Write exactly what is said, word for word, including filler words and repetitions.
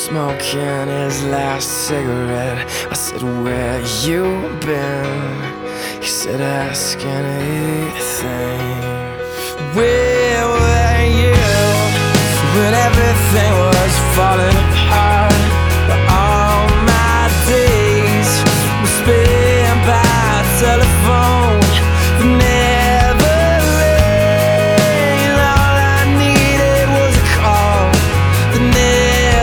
smoking his last cigarette. I said, where you been? He said, ask anything. Where